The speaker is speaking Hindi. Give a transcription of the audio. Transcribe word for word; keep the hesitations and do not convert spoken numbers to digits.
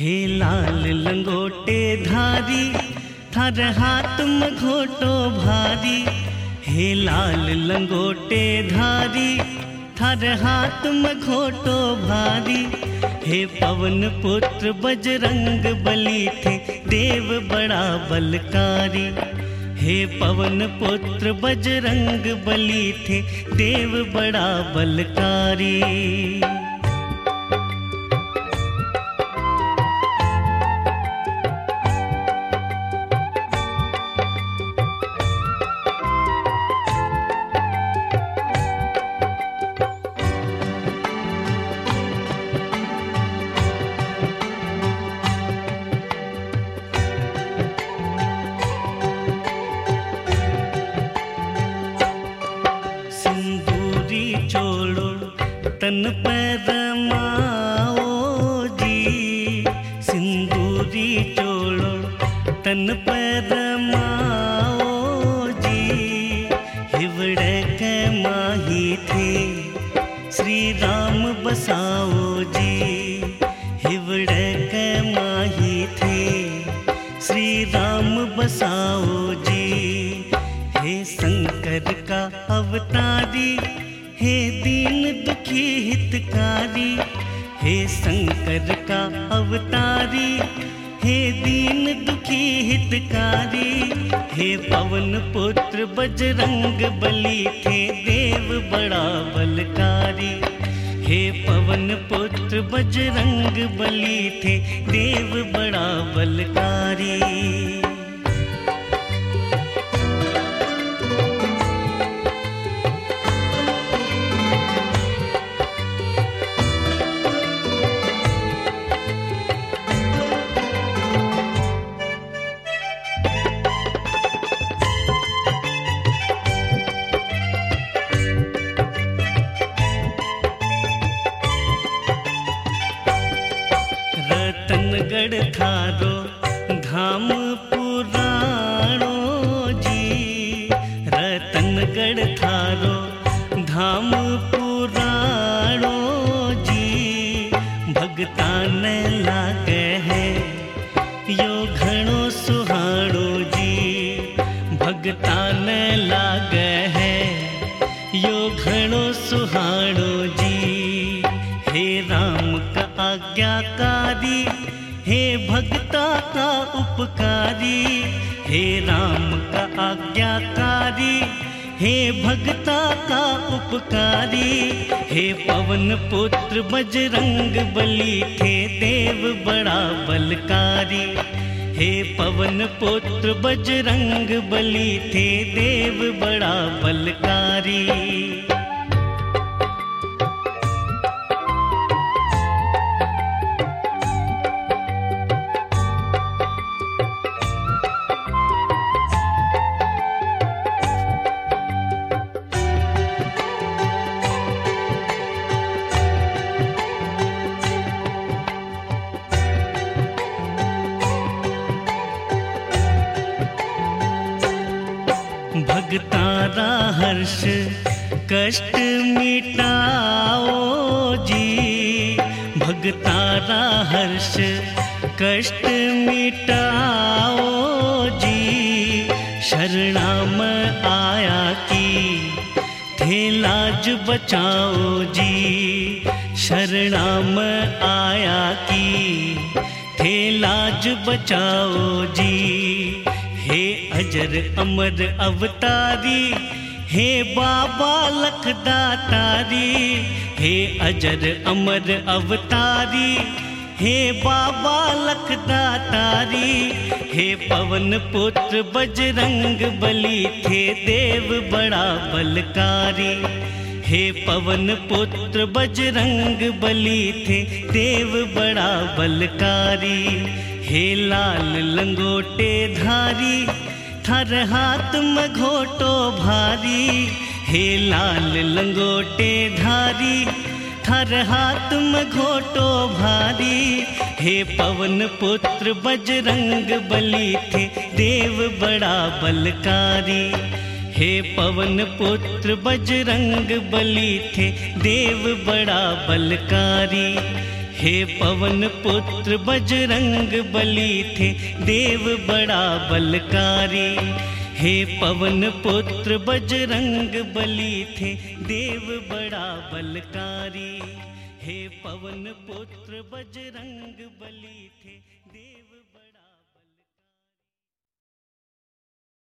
हे लाल लंगोटे धारी, थार हाथ में घोटो भारी। हे लाल लंगोटे धारी, थार हाथ में घोटो भारी। हे पवन पुत्र बजरंग बली थे, देव बड़ा बलकारी। हे पवन पुत्र बजरंग बली थे, देव बड़ा बलकारी। छोड़ो तन पर रमाओ जी, सिंदूरी छोड़ो तन पर रमाओ जी। हिवड़े के माही थे श्री राम बसाओ जी, हिवड़े के माही थे श्री राम बसाओ जी। हे शंकर का अवतारी, हे दीन दुखी हितकारी। हे शंकर का अवतारी, हे दीन दुखी हितकारी। हे पवन पुत्र बजरंग बली थे, देव बड़ा बलकारी। हे पवन पुत्र बजरंग बली थे, देव बड़ा बलकारी। रतनगढ़ थारो धाम पुराणो जी, रतनगढ़ थारो धाम पुराणो जी। भगता ने लागे है यो घणो सुहाणो जी, भगता ने लागे है यो घणो सुहाणो जी। हे राम का आज्ञाकारी, हे भक्ता का उपकारी। हे राम का आज्ञाकारी, हे भक्ता का उपकारी। हे पवन पुत्र बजरंग बली थे, देव बड़ा बलकारी। हे पवन पुत्र बजरंग बली थे, देव बड़ा बलकारी। भगतारा हर्ष कष्ट मिटाओ जी, भगतारा हर्ष कष्ट मिटाओ जी। शरणाम आया की थे लाज बचाओ जी, शरणाम आया की थे लाज बचाओ जी। हे अजर अमर अवतारी, हे बाबा लखदातारी। हे अजर अमर अवतारी, हे बाबा लखदातारी। हे पवन पुत्र बजरंग बली थे, देव बड़ा बलकारी। हे पवन पुत्र बजरंग बली थे, देव बड़ा बलकारी। हे लाल लंगोटे धारी, थार हाथ में घोटो भारी। हे लाल लंगोटे धारी, थार हाथ में घोटो भारी। हे पवन पुत्र बजरंग बली थे, देव बड़ा बलकारी। हे पवन पुत्र बजरंग बली थे, देव बड़ा बलकारी। हे पवन पुत्र बजरंग बली थे देव बड़ा बलकारी। हे पवन पुत्र बजरंग बली थे देव बड़ा बलकारी। हे पवन पुत्र बजरंग बली थे देव